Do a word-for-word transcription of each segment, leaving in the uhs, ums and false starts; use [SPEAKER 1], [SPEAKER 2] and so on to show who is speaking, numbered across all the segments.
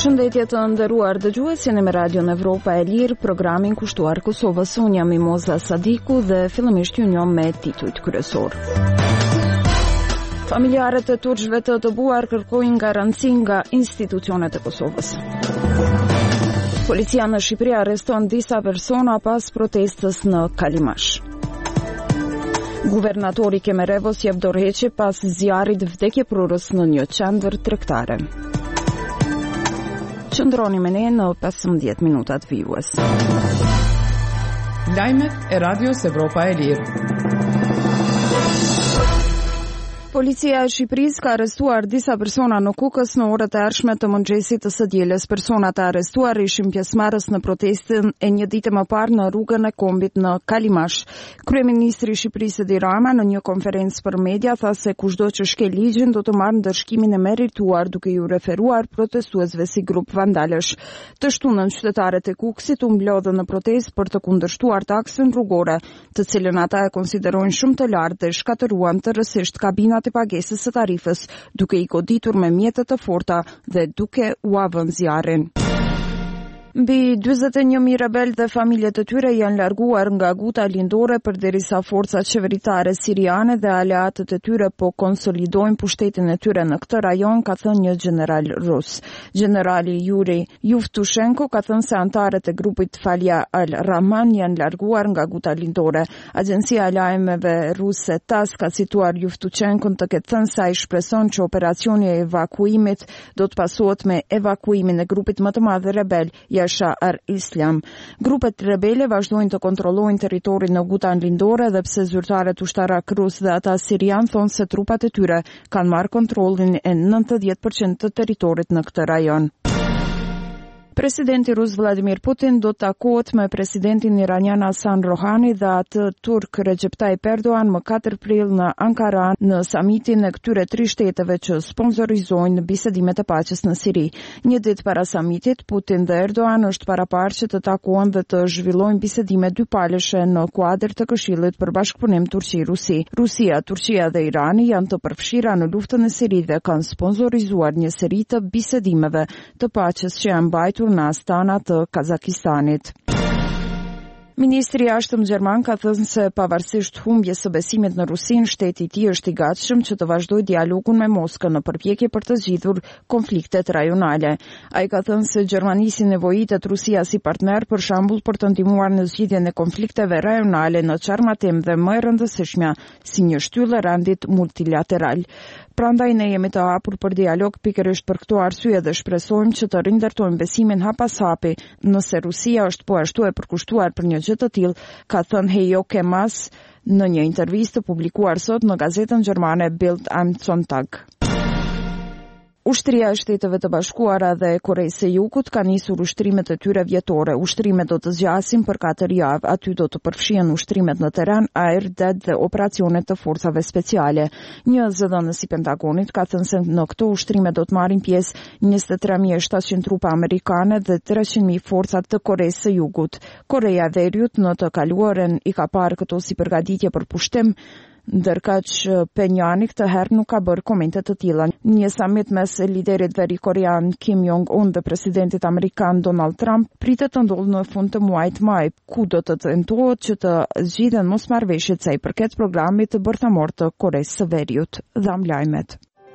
[SPEAKER 1] Përshëndetje të nderuar dëgjues, jeni me Radion Evropa e Lirë, programin kushtuar Kosovës. Unë jam Mimoza Sadiku dhe fillimisht ju njoh me titujt kryesor. Familjarët e turqëve të dëbuar kërkojnë garanci nga institucionet e Kosovës. Policia në Shqipëri arreston disa persona pas protestës në Kalimash. Guvernatori Kemerevos jep dorëheqje pas zjarrit vdekjeprurës në një qendër tregtare. Qëndroni me ne në pesëmbëdhjetë minutat vijues.
[SPEAKER 2] Lajmet e Radios Evropa e Lirë.
[SPEAKER 1] Policia e Shqipërisë ka arrestuar disa persona në Kukës në orët e hershme të mëngjesit të së dielës. Personat e arrestuar ishin pjesëmarrës në protestën e një dite më parë në rrugën e Kombit në Kalimash. Kryeministri i Shqipërisë Edi Rama në një konferencë për media tha se kushdo që shkel ligjin do të marrë ndërshkimin e merituar, duke ju referuar protestuesve si grup vandalësh. Të shtunën qytetarët e Kukësit u mblodhën në protestë për të kundërshtuar taksën rrugore, të cilën ata e konsiderojnë shumë të lartë dhe shkatëruan tërësisht kabinat e pagesës së tarifës, duke i goditur me mjete të forta dhe duke u avënë zjarrin. Mbi dyzet e një mijë rebel dhe familjet e tyre janë larguar nga Guta lindore përderisa forcat qeveritare siriane dhe aleatët e tyre po konsolidojnë pushtetin e tyre në këtë rajon, ka thënë një general rus. Generali Yuri Yevtushenko ka thënë se antarët e grupit Falja al-Rahman janë larguar nga Guta lindore. Agjencia e lajmeve ruse TASS ka cituar Yevtushenkon të ketë thënë se ai shpreson që operacioni i evakuimit do të pasohet me evakuimin e grupit më të madh rebel Jasha al-Islam. Grupet rebele vazhdojnë të kontrollojnë territorin në Gutan lindore dhe pse zyrtarët ushtarak rus dhe ata sirian thonë se trupat e tyre kanë marrë kontrollin e nëntëdhjetë përqind të territorit në këtë rajon. Presidenti rus Vladimir Putin do të takohet me presidentin iranian Hasan Rohani dhe atë turk Recep Tayyip Erdogan më katër prill në Ankara në samitin e këtyre tri shteteve që sponsorizojnë bisedimet e paqes në Siri. Një ditë para samitit, Putin dhe Erdogan është paraparë që të takohen dhe të zhvillojnë bisedime dypalëshe në kuadër të Këshillit për bashkëpunim Turqi-Rusi. Rusia, Turqia dhe Irani janë të përfshira në luftën e Sirisë dhe kanë sponsorizuar një seri të bisedimeve të paqes që janë mbajtur në Astana të Kazakistanit. Ministri i Jashtëm gjerman ka thënë se pavarësisht humbjes së besimit në Rusinë, shteti i tij është i gatshëm që të vazhdojë dialogun me Moskën në përpjekje për të zgjidhur konfliktet rajonale. Ai ka thënë se Gjermanisi nevojitet Rusia si partner, për shembull për të ndihmuar në zgjidhjen e konflikteve rajonale në çarmatim dhe më e rëndësishmja si një shtyllë rendit multilateral. Prandaj ne jemi të hapur për dialog pikërisht për këto arsye dhe shpresojmë që të rindërtojmë besimin hap pas hapi nëse Rusia është po ashtu e përkushtuar për një gjë të tillë, ka thënë Hejo Kemas në një intervistë publikuar sot në gazetën gjermane Bild am Sonntag. Ushtria e Shteteve të Bashkuara dhe Koreisë së Jugut ka nisur ushtrimet e tyre vjetore. Ushtrimet do të zgjasin për katër javë. Aty do të përfshihen ushtrimet në terren, ajër, det dhe operacionet të forcave speciale. Një zëdhënës i Pentagonit ka thënë se në këto ushtrime do të marrin pjesë njëzet e tre mijë e shtatëqind trupa amerikane dhe treqind mijë forca të Koreisë së Jugut. Korea e Veriut në të kaluarën i ka parë këto si përgatitje për pushtim, ndërkaq Pyongyang këtë herë nuk ka bërë komente të tilla. Një samit mes liderit veri-korean Kim Jong-un dhe presidentit amerikan Donald Trump pritet të ndodhë në fund të muajit maj, ku do të tentohet që të zgjidhen mosmarrëveshjet sa i përket programit të bërthamor të Koreisë së Veriut. Dham lajmet.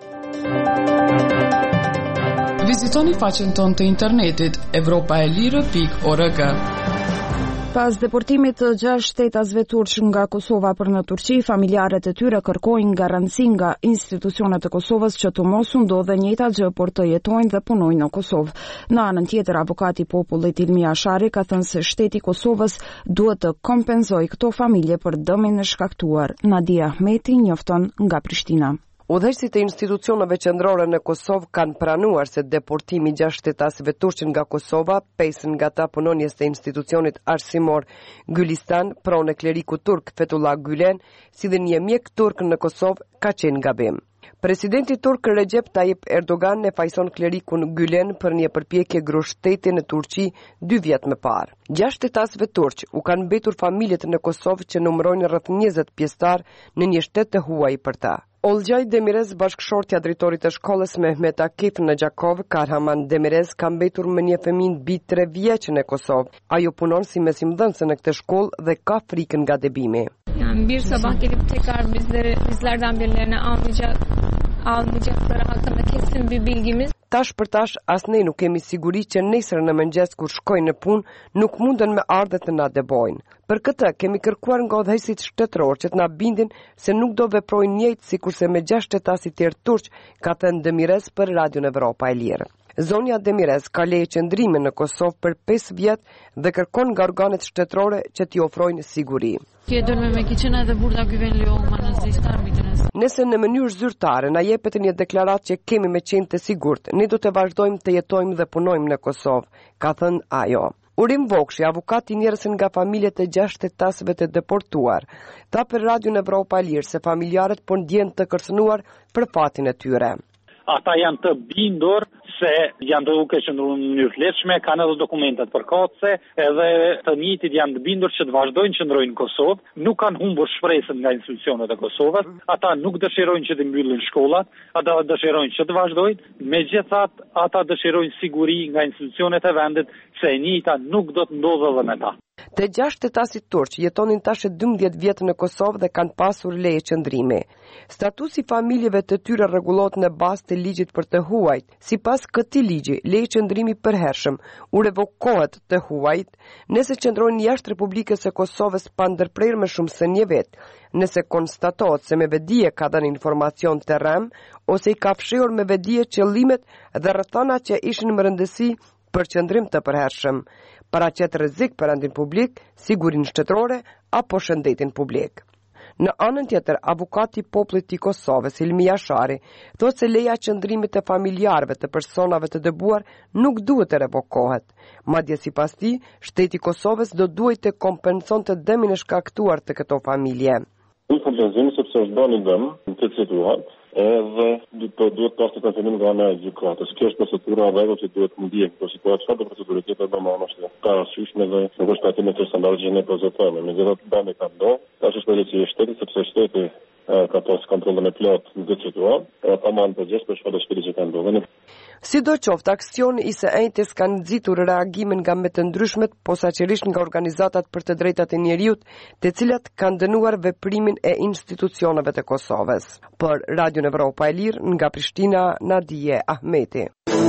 [SPEAKER 2] Vizitoni faqen tonë të internetit evropa e lirë pikë org.
[SPEAKER 1] Pas deportimit të gjashtë shtetasve turq nga Kosova për në Turqi, familjarët e tyre kërkojnë garanci nga institucionet e Kosovës që të mos u ndodhe njëjta gjë por të jetojnë dhe punojnë në Kosovë. Në anën tjetër, avokati i popullit Ilmi Ashari ka thënë se shteti i Kosovës duhet të kompenzojë këto familje për dëmin e shkaktuar. Nadia Ahmeti njofton nga Prishtina.
[SPEAKER 3] Udhëheqësit e institucioneve qendrore në Kosovë kanë pranuar se deportimi gjashtë shtetasëve turq nga Kosova, pesë nga ata punonjes të institucionit arsimor Gülistan, pronë e klerikut turk Fethullah Gülen, si dhe një mjek turk në Kosovë, ka qenë gabim. Presidenti turk Recep Tayyip Erdogan e fajson klerikun Gülen për një përpjekje groshteti në Turqi dy vjet më parë. Gjashtë shtetasëve turq u kanë mbetur familjet në Kosovë që numërojnë rreth njëzet pjesëtar në një shtet të huaj për ta. Olgjaj Demirez, bashkëshortja drejtorit të shkollës Mehmet Akif në Gjakov, Karhaman Demirez ka mbetur me një fëmijë mbi tre vjeç në Kosovë. Ajo punon si mesimdhënëse në këtë shkollë dhe ka frikën nga debimi.
[SPEAKER 4] Yani bir sabah gelip tekrar bizleri, bizlerden birilerine almayacak, almayacakları hakkında kesin bir bilgimiz.
[SPEAKER 3] Tash për tash as ne nuk kemi siguri që nesër në mëngjes kur shkojnë në punë nuk munden me ardhe të na debojnë. Për këtë kemi kërkuar nga udhëheqësit shtetëror që të na bindin se nuk do veprojnë njëjtë sikurse me gjashtë shtetasit tjerë turq, ka thënë Demirez për Radion Evropa e Lirë. Zonja Demirez ka leje qëndrime në Kosovë për pesë vjet dhe kërkon nga organet shtetërore që t'i ofrojnë siguri. Nëse në mënyrë zyrtare na jepet një deklaratë që kemi me qenë të sigurt, ne do të vazhdojmë të jetojmë dhe punojmë në Kosovë, ka thënë ajo. Urim Vokshi, avukat i njerëzën nga familjet e gjashtë shtetasëve të deportuar, tha për Radion Evropa e Lirë se familjarët po ndjen të kërcënuar për fatin e tyre.
[SPEAKER 5] Ata janë të bindur se janë duke qëndruar në mënyrë të lehtëshme, kanë edhe dokumentat përkatëse, edhe të njëjtit janë të bindur që të vazhdojnë të qëndrojnë në Kosovë, nuk kanë humbur shpresën nga institucionet e Kosovës, ata nuk dëshirojnë që të mbyllin shkollat, ata dëshirojnë që të vazhdojnë, megjithatë ata dëshirojnë siguri nga institucionet e vendit se e njëjta nuk do të ndodhë edhe me ta.
[SPEAKER 3] Të gjashtë shtetasit turq jetonin tash dymbëdhjetë vjet në Kosovë dhe kanë pasur leje qëndrimi. Statusi familjeve të tyre rregullohet në bazë të ligjit për të huajt. Sipas këtij ligji, leje qëndrimi përhershëm u revokohet të huajt nëse qëndrojnë jashtë Republikës së Kosovës pa ndërprerë më shumë se një vit, nëse konstatohet se me vedije ka dhënë informacion të rrem ose i ka fshehur me vedije qëllimet dhe rrethana që ishin më rëndësi për qëndrim të përhershëm, paraqet rrezik për rendin publik, sigurinë shtetërore apo shëndetin publik. Në anën tjetër, avukati i popullit i Kosovës, Ilmi Jashari, thotë se leja qëndrimit të familjarëve të personave të dëbuar nuk duhet të revokohet. Madje sipas tij, shteti i Kosovës do duhet të kompensonte dëmin e shkaktuar të këto familje.
[SPEAKER 6] Unë kompenzim sepse është bërë një dëm në këtë situatë, edhe duhet pas të konfirmim nga ana e gjykatës. Kjo është procedura e rregullt që duhet të ndjek për situatë çfarë procedurë tjetër do më është ka arsyeshme dhe nuk është aty me të standardet që ne pozitojmë. Megjithatë dëmi ka ndodhur, tash është përgjegjësia e shtetit sepse shteti ka pas kontrollin e plot në këtë situatë, e pa marrë përgjegjësi për çfarë shpëri që ka ndodhur.
[SPEAKER 3] Sidoqoftë, aksioni i së enjtes kanë nxitur reagimin nga më të ndryshmet, posaçërisht nga organizatat për të drejtat e njerëzit, të cilat kanë dënuar veprimin e institucioneve të Kosovës. Për Radion Evropa e Lirë, nga Prishtina, Nadije Ahmeti.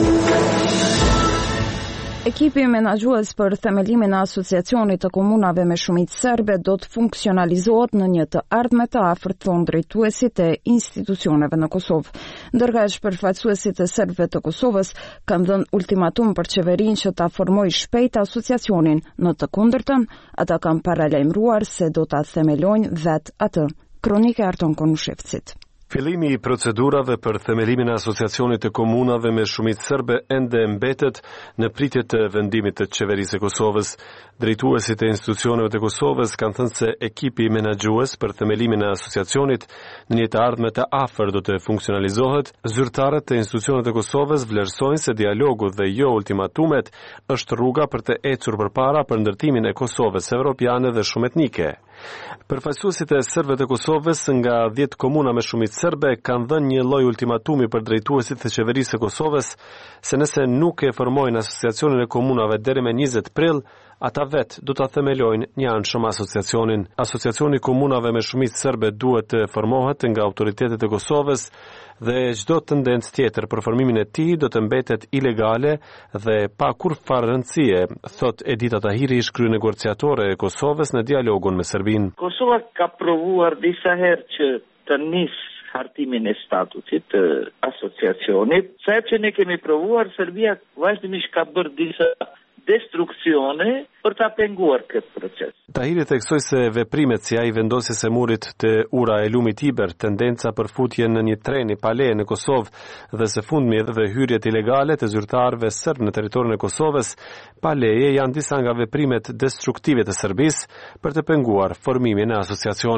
[SPEAKER 1] Ekipi menaxhues për themelimin e asociacionit të komunave me shumicë serbe do të funksionalizohet në një të ardhme të afërt, thonë drejtuesit e institucioneve në Kosovë. Ndërkaq përfaqësuesit e serbëve të Kosovës kanë dhënë ultimatum për qeverinë që ta formojë shpejt asociacionin, në të kundërtën, ata kanë paralajmëruar se do ta themelojnë vetë atë. Kronika e Arton Konushevcit.
[SPEAKER 7] Fillimi i procedurave për themelimin e asociacionit të komunave me shumicë serbe ende mbetet në pritje të vendimit të qeverisë së Kosovës. Drejtuesit e institucioneve të Kosovës kanë thënë se ekipi menaxhues për themelimin e asociacionit në një të ardhme të afër do të funksionalizohet. Zyrtarët e institucioneve të Kosovës vlerësojnë se dialogu dhe jo ultimatumet është rruga për të ecur përpara për ndërtimin e Kosovës evropiane dhe shumë etnike. Përfaqësuesit e serbëve të Kosovës nga dhjetë komuna me shumicë serbe kanë dhënë një lloj ultimatumi për drejtuesit të qeverisë së Kosovës se nëse nuk e formojnë asociacionin e komunave deri me njëzet prill, ata vetë do ta themelojnë një anshëm asociacionin. Asociacioni i komunave me shumicë serbe duhet të formohet nga autoritetet e Kosovës dhe çdo tendencë tjetër për formimin e tij do të mbetet ilegale dhe pa kurrfarë rëndësie, thot Edita Tahiri, ish kryenegociatore e Kosovës në dialogun me Serbinë.
[SPEAKER 8] Kosova ka provuar disa herë që të nisë hartimin e statusit të asociacionit. Sa që ne kemi provuar, Serbia vazhdimisht ka bërë disa destruksione për ta penguar këtë proces.
[SPEAKER 7] Tahiri theksoi se veprimet si ai vendosjes së murit të ura e lumit Iber, tendenca për futje në një treni pale në Kosovë dhe së fundmi edhe hyrjet ilegale të zyrtarëve serb në territorin e Kosovës, paleje janë disa nga veprimet destruktive të Serbisë për të penguar formimin e asociacionit.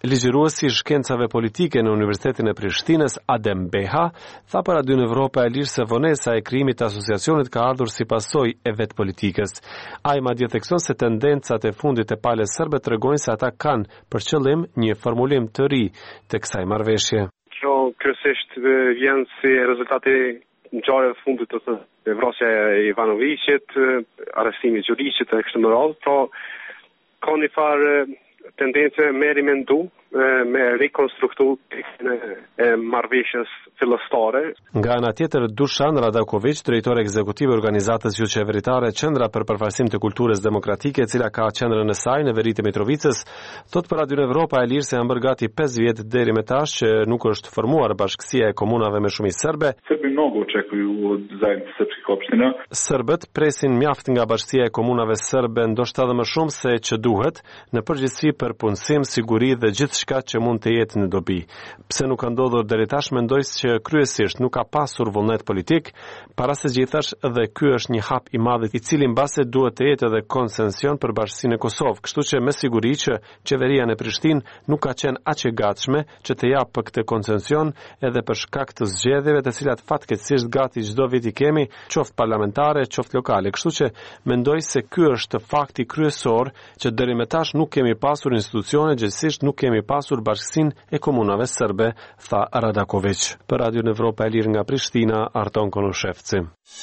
[SPEAKER 7] Ligjëruesi i shkencave politike në Universitetin e Prishtinës, Adem Beha, tha për Radion Evropa e Lirë se vonesa e krijimit të asociacionit ka ardhur si pasojë e vet politikës. Ai madje thekson se tendencat e fundit e palës serbe tregojnë se ata kanë për qëllim një formulim të ri të kësaj marrëveshje.
[SPEAKER 9] Kjo kryesisht vjen si rezultati ngjarjeve të fundit të vrasja e Ivanovićit, arrestimi i Gjuriçit e kështu me radhë, pra ka një farë tendencë me rimendu, me rekonstruktu e marrëveshjes fillestare.
[SPEAKER 7] Nga ana tjetër, Dušan Radaković, drejtori ekzekutiv i organizatës juqeveritare Qendra për Përfaqësim të Kulturës Demokratike, e cila ka qendrën e saj në veri të Mitrovicës, thot për Radion Evropa e Lirë se janë bërë gati pesë vjet deri më tash që nuk është formuar bashkësia e komunave me shumicë serbe.
[SPEAKER 10] Srbi mnogo očekuju od zajednice srpskih opština.
[SPEAKER 7] Serbët presin mjaft nga bashkësia e komunave serbe, ndoshta edhe më shumë se që duhet, në përgjithësi për punësim, siguri dhe gjithçka që mund të jetë në dobi. Pse nuk ka ndodhur deri tash, mendoj që kryesisht nuk ka pasur vullnet politik, para se gjithash dhe ky është një hap i madh i cili mbase duhet të jetë edhe konsension për bashkësinë e Kosovë, kështu që me siguri që qeveria në Prishtinë nuk ka qenë aq e gatshme që të japë këtë konsension edhe për shkak të zgjedhjeve të cilat fatkeqësisht gati çdo vit i kemi, qoftë parlamentare, qoftë lokale, kështu që mendoj se ky është fakti kryesor që deri më tash nuk kemi pasur institucione, gjithsesi nuk kemi pasur bashkësinë e komunave serbe, tha Radaković. Për Radio Evropa e Lirë nga Prishtina, Arton Konushevci.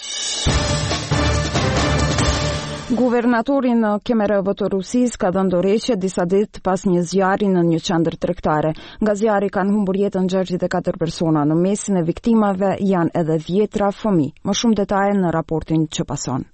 [SPEAKER 1] Guvernatori në Kemerovë të Rusisë ka dhënë dorëheqje disa ditë pas një zjarri në një qendër tregtare. Nga zjarri kanë humbur jetën gjashtëdhjetë e katër persona, në mesin e viktimave janë edhe dhjetra fëmijë. Më shumë detaje në raportin që pason.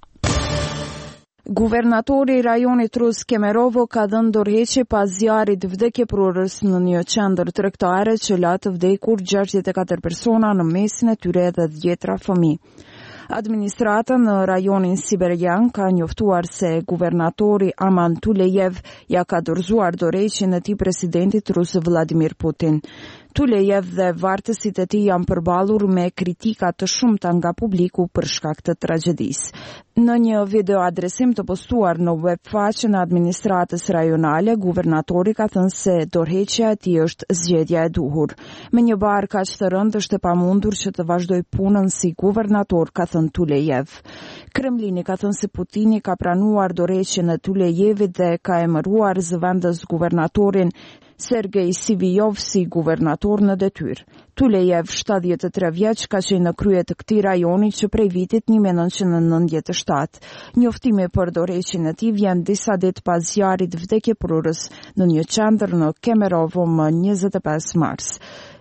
[SPEAKER 1] Guvernatori i rajonit rus Kemerovo ka dhënë dorëheqje pas zjarrit vdekjeprurës në një qendër tregtare që la të vdekur gjashtëdhjetë e katër persona, në mesin e tyre edhe dhjetra fëmijë. Administrata në rajonin Siberian ka njoftuar se guvernatori Aman Tulejev ja ka dorëzuar dorëheqjen e tij presidentit rus Vladimir Putin. Tulejev dhe vartësit e tij janë përballur me kritika të shumta nga publiku për shkak të tragjedisë. Në një video adresim të postuar në web faqen e administratës rajonale, guvernatori ka thënë se dorëheqja e tij është zgjedhja e duhur. Me një barë kaq të rëndë është e pamundur që të vazhdoj punën si guvernator, ka thënë Tulejev. Kremlini ka thënë se Putini ka pranuar dorëheqjen e Tulejevit dhe ka emëruar zëvendës guvernatorin Sergej Sivijov si guvernator në detyrë. Tulejev, shtatëdhjetë e tre vjeç, ka qenë në krye të këtij rajoni që prej vitit një mijë e nëntëqind e nëntëdhjetë e shtatë. Njoftimi për dorëheqjen e tij vjen disa ditë pas zjarrit vdekjeprurës në një qendër në Kemerovo më njëzet e pesë mars.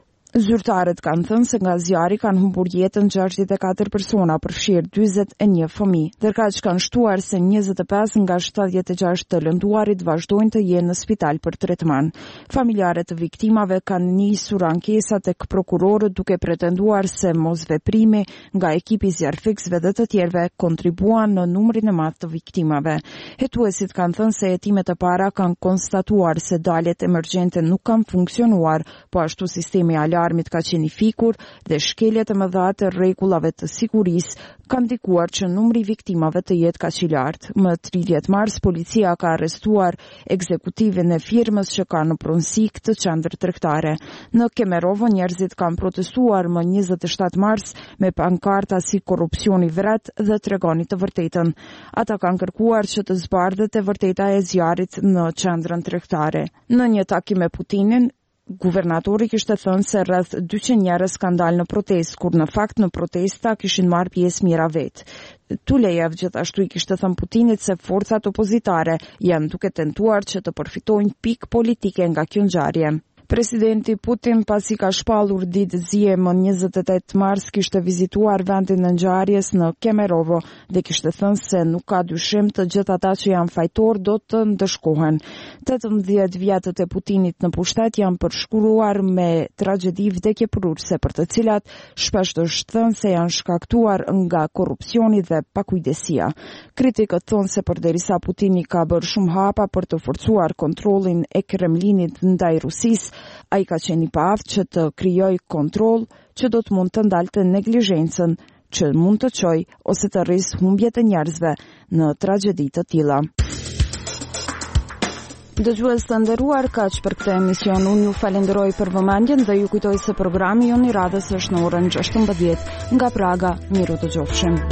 [SPEAKER 1] Zyrtarët kanë thënë se nga zjarri kanë humbur jetën gjashtëdhjetë e katër persona, përfshirë dyzet e një fëmijë. Ndërkaq kanë shtuar se njëzet e pesë nga shtatëdhjetë e gjashtë të lënduarit vazhdojnë të jenë në spital për tretman. Familjarët të viktimave kanë nisur ankesa tek prokurorët duke pretenduar se mosveprimi nga ekipi zjarrfiksëve dhe të tjerëve kontribuan në numrin e madh të viktimave. Hetuesit kanë thënë se hetimet e para kanë konstatuar se daljet emergjente nuk kanë funksionuar, po ashtu sistemi alarmit ka qenë i fikur dhe shkeljet e mëdha të rregullave të sigurisë kanë ndikuar që numri i viktimave të jetë kaq i lartë. Më tridhjetë mars policia ka arrestuar ekzekutivin e firmës që ka në pronësi këtë qendër tregtare. Në Kemerovo njerëzit kanë protestuar më njëzet e shtatë mars me pankarta si korrupsioni vret dhe tregoni të vërtetën. Ata kanë kërkuar që të zbardhet e vërteta e zjarrit në qendrën tregtare. Në një takim me Putinin, guvernatori kishte thënë se rreth dyqind njerëz kanë dalë në protestë, kur në fakt në protesta kishin marrë pjesë mijëra vet. Tulejev gjithashtu i kishte thënë Putinit se forcat opozitare janë duke tentuar që të përfitojnë pikë politike nga kjo ngjarje. Presidenti Putin, pasi ka shpallur ditë zije më njëzet e tetë mars, kishte vizituar vendin e ngjarjes në Kemerovo dhe kishte thënë se nuk ka dyshim të gjithë ata që janë fajtor do të ndëshkohen. tetëmbëdhjetë vjetët e Putinit në pushtet janë përshkruar me tragjedi vdekjeprurëse për të cilat shpesh është thënë se janë shkaktuar nga korrupsioni dhe pakujdesia. Kritikët thonë se përderisa Putini ka bërë shumë hapa për të forcuar kontrollin e Kremlinit ndaj Rusisë, ai ka qenë i paaft që të krijojë kontroll që do të mund të ndalte neglizhencën që mund të çojë ose të rrisë humbjet e njerëzve në tragjedi të tilla. Dëgjues të nderuar, kaq për këtë emision. Unë ju falenderoj për vëmendjen dhe ju kujtoj se programi Jon i Radhës është në orën gjashtëmbëdhjetë nga Praga. Miru të gjofshim.